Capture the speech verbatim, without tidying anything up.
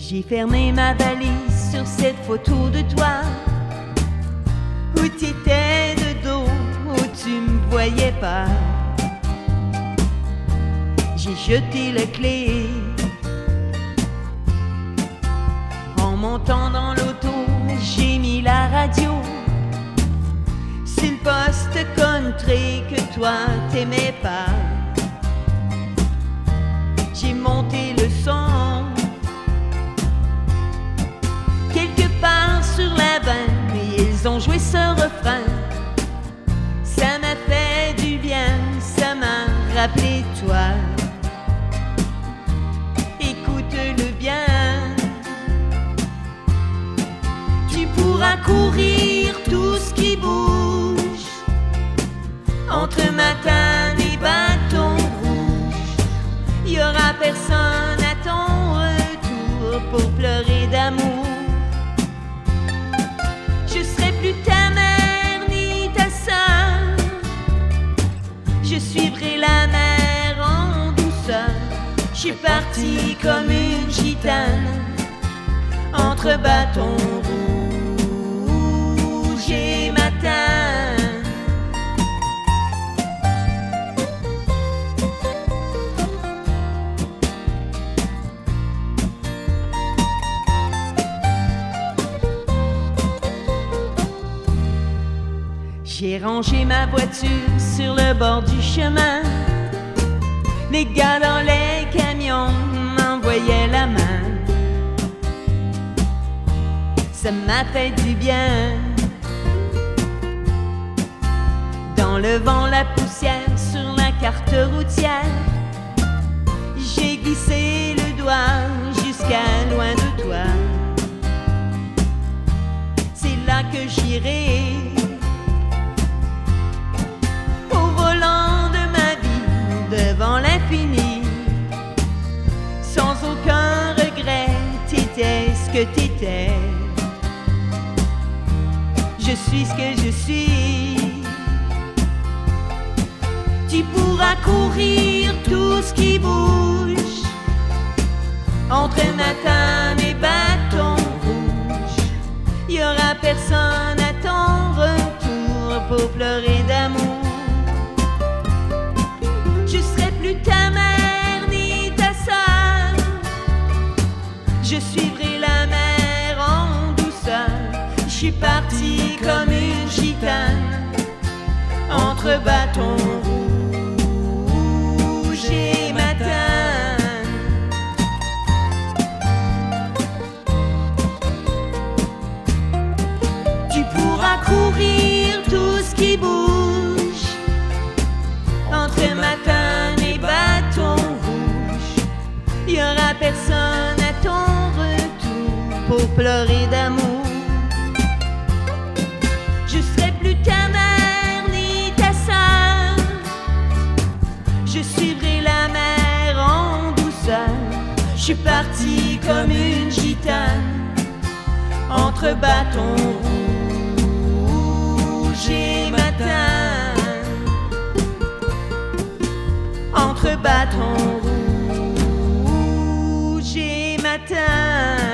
J'ai fermé ma valise sur cette photo de toi, où t'étais de dos, où tu me voyais pas. J'ai jeté la clé. En montant dans l'auto, j'ai mis la radio. C'est le poste country que toi t'aimais pas. J'ai monté le son. Quelque part sur la vanne, ils ont joué ce refrain. Ça m'a fait du bien, ça m'a rappelé toi. Écoute-le bien. Tu pourras courir tout ce qui bouge entre Matane et Bâton Rouge. Il y aura personne à ton retour pour pleurer d'amour. Je serai plus ta mère ni ta sœur. Je suivrai la mer en douceur. Je suis partie comme une gitane entre Bâton Rouge et Matane. J'ai rangé ma voiture sur le bord du chemin. Les gars dans les camions m'envoyaient la main. Ça m'a fait du bien. Dans le vent, la poussière sur la carte routière, j'ai glissé le doigt jusqu'à loin de toi. C'est là que j'irai, au volant de ma vie, devant l'infini. Sans aucun regret, t'étais ce que t'étais. Je suis ce que je suis. Tu pourras courir tout ce qui bouge entre Matane et Bâton Rouge. Il y aura personne à ton retour pour pleurer d'amour. Je serai plus ta mère ni ta sœur. Je suivrai la mer en douceur. Je suis partie comme une gitane entre Bâton Rouge et Matane. Tu pourras courir tout ce qui bouge entre Matane et Bâton Rouge. Il y aura personne à ton retour pour pleurer d'amour. Je serai plus ta mère ni ta sœur. Je suivrai la mer en douceur. Je suis partie comme une gitane entre Bâton Rouge et Matane. Entre Bâton Rouge et Matane.